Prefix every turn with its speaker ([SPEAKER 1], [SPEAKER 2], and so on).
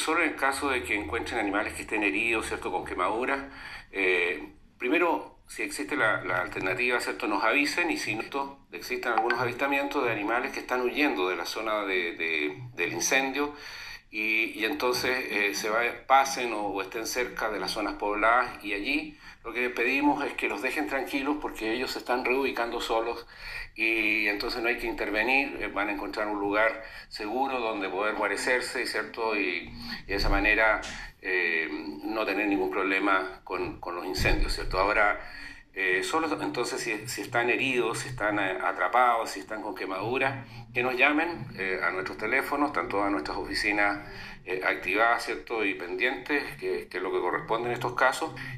[SPEAKER 1] solo en el caso de que encuentren animales que estén heridos, ¿cierto?, con quemaduras. Primero, si existe la alternativa, ¿cierto?, nos avisen, y si no, existen algunos avistamientos de animales que están huyendo de la zona del incendio, y entonces pasen o estén cerca de las zonas pobladas, y allí lo que pedimos es que los dejen tranquilos porque ellos se están reubicando solos, y entonces no hay que intervenir. Van a encontrar un lugar seguro donde poder guarecerse, ¿cierto? Y de esa manera no tener ningún problema con los incendios, ¿cierto? Ahora, solo entonces si están heridos, si están atrapados, si están con quemaduras, que nos llamen a nuestros teléfonos, están todas nuestras oficinas activadas, ¿cierto?, y pendientes, que es lo que corresponde en estos casos.